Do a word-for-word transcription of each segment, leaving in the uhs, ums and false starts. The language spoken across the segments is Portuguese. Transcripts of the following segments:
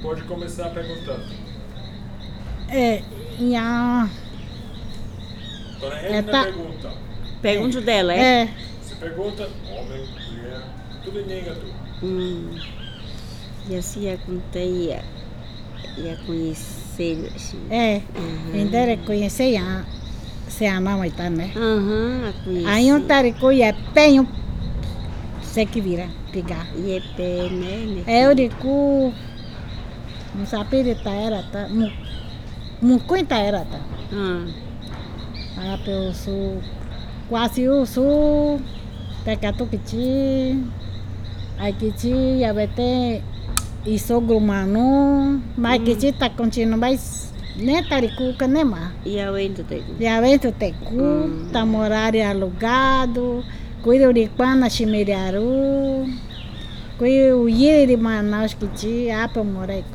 Pode começar perguntando. É, nha. Dona É, Regina tá. pergunta. Pergunta dela, é? É, Você pergunta, homem, mulher, tudo em nega tu. Hum. E assim ia contar, ia, ia conhecer, assim. é. Uhum. Ainda é conhecer nha. Se a mamãe tá, né? Aham, a conhecer. Aí um tarico é penho. Você que vira, pegar. E é pé, né? né? É o rico. Não sabe tá era tá. Muito era tá. Ah, Ah, eu sou quase o sou. Pecado que ti. Aí que ti, já vai ter. E sogro mano. Mas que ti tá continuando, mas. Nem taricuca, nem mais. e a Wendo tem? Já vem tu tecu, Hum. tá morando alugado. Cuida de quando chimeriaru. Cuida o ir de Manaus que ti, a para morar.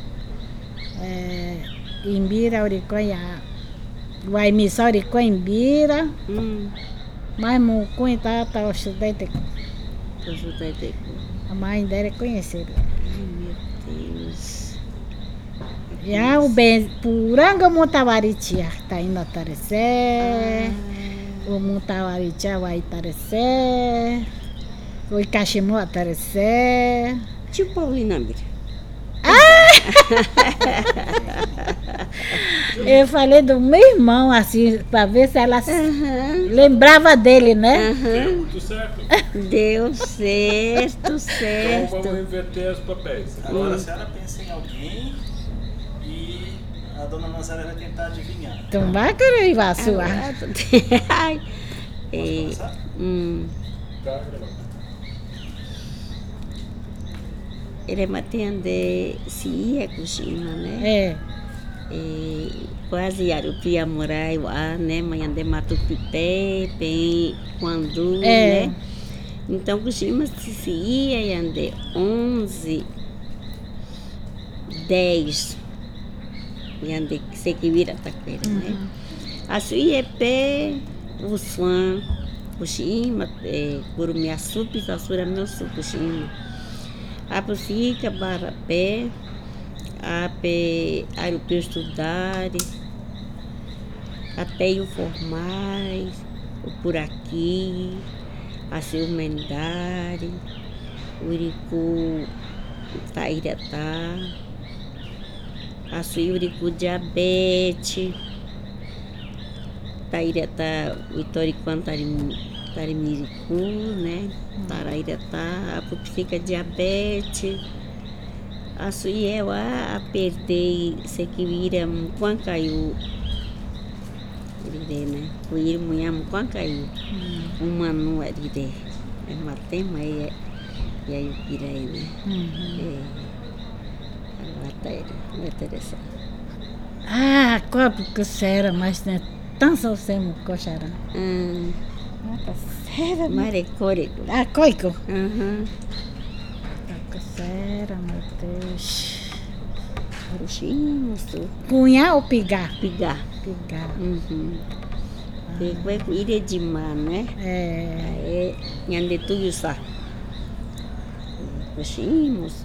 É, Imbira, Oricoia. Vai missão Oricoia, Imbira. Hum. Mas mo conta tá o estudante. Eu sou da Teco. A mãe dela é conhecer. Ai, meu Deus. Já o bem, puranga montavaritia, tá indo atarecer. O montavaritia vai atarecer. O Icachimô atarecer. Tipo ali na mira. Eu falei do meu irmão, assim, pra ver se ela Aham. lembrava dele, né? Aham. Deu tudo certo. Deu certo, Então certo. vamos inverter os papéis. Agora a senhora pensa em alguém e a dona Nazaré vai tentar adivinhar. Então vai querer ir lá sua. Ai. Posso É, começar? hum. Tá gravando. Ele matende se ia cozinhar, né? É, E quase arupia morar lá, né? Manhã de Matupité, bem quando, É. né? Então cozinha se se ia e ande onze, dez, e ande se que vira taqueira, né? Assim é pé, o suan, cozinha, curumia supi, sassura meu suco cozinha. A posica barra pé, a pé arupio estudar, até o formais, o por aqui, a seu mendare, o iricu tairatá, a sua iricu diabetes, tairatá, o itoriquan tarimiricu, né? Tarairata, a pupsica diabetes, a suiel a perder se que vira quando caiu, né? O ir mulher quando caiu, uma não é de é matema e e aí o pirai, né? É, agora tá ele, não é interessante. ah, copo que será, mas não é tão só sem coxará. Ah, Tá sério, marecore. ah, coico. Aham. Tá sério, meu Deus. Ruximos, Cunhar ou pigar? pigar. Pigar. Uhum. Foi com ilha de mar, né? É. É, nhande tudo sa. Puximos.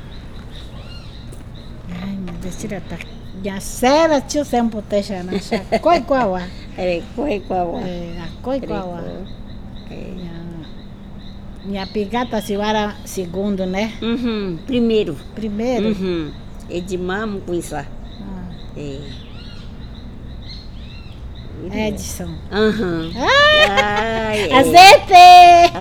Ai, meu Deus, tira tá. Já será, tio, sempre deixa na chá. Coi qual é? É, corre com a água. É, a coi qual é? É. Minha pigata se vara segundo, né? Uhum. Primeiro. Primeiro. Uhum. É de mamo com isso. Ah, É. Edson. Aham. Ah, Ai, é. acertei!